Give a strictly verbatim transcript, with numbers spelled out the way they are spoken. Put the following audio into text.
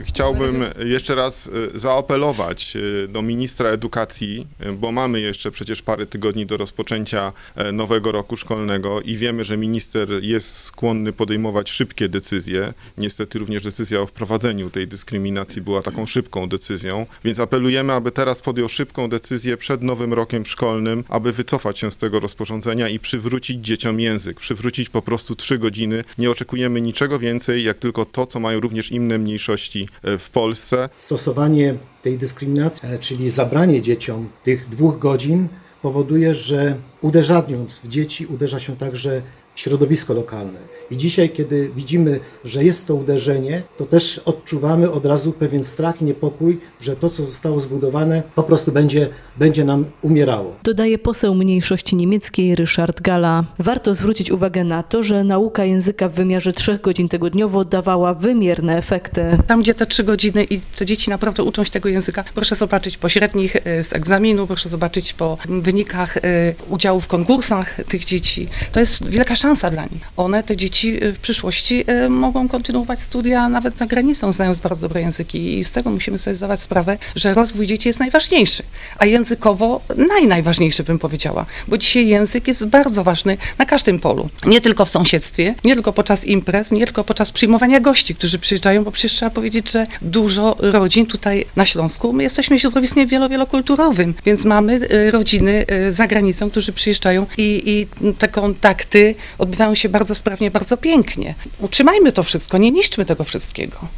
Chciałbym jeszcze raz zaapelować do ministra edukacji, bo mamy jeszcze przecież parę tygodni do rozpoczęcia nowego roku szkolnego i wiemy, że minister jest skłonny podejmować szybkie decyzje. Niestety również decyzja o wprowadzeniu tej dyskryminacji była taką szybką decyzją, więc apelujemy, aby teraz podjął szybką decyzję przed nowym rokiem szkolnym, aby wycofać się z tego rozporządzenia i przywrócić dzieciom język, przywrócić po prostu trzy godziny. Nie oczekujemy niczego więcej, jak tylko to, co mają również inne mniejszości w Polsce. Stosowanie tej dyskryminacji, czyli zabranie dzieciom tych dwóch godzin, powoduje, że uderzając w dzieci, uderza się także w środowisko lokalne. I dzisiaj, kiedy widzimy, że jest to uderzenie, to też odczuwamy od razu pewien strach i niepokój, że to, co zostało zbudowane, po prostu będzie, będzie nam umierało. Dodaje poseł mniejszości niemieckiej Ryszard Galla. Warto zwrócić uwagę na to, że nauka języka w wymiarze trzech godzin tygodniowo dawała wymierne efekty. Tam, gdzie te trzy godziny i te dzieci naprawdę uczą się tego języka, proszę zobaczyć po średnich z egzaminu, proszę zobaczyć po wynikach udziału w konkursach tych dzieci. To jest wielka szansa dla nich. One, te dzieci w przyszłości mogą kontynuować studia nawet za granicą, znając bardzo dobre języki i z tego musimy sobie zdawać sprawę, że rozwój dzieci jest najważniejszy, a językowo naj, najważniejszy bym powiedziała, bo dzisiaj język jest bardzo ważny na każdym polu. Nie tylko w sąsiedztwie, nie tylko podczas imprez, nie tylko podczas przyjmowania gości, którzy przyjeżdżają, bo przecież trzeba powiedzieć, że dużo rodzin tutaj na Śląsku, my jesteśmy środowiskiem wielo, wielokulturowym, więc mamy rodziny za granicą, którzy przyjeżdżają i, i te kontakty odbywają się bardzo sprawnie, bardzo pięknie. Utrzymajmy to wszystko, nie niszczmy tego wszystkiego.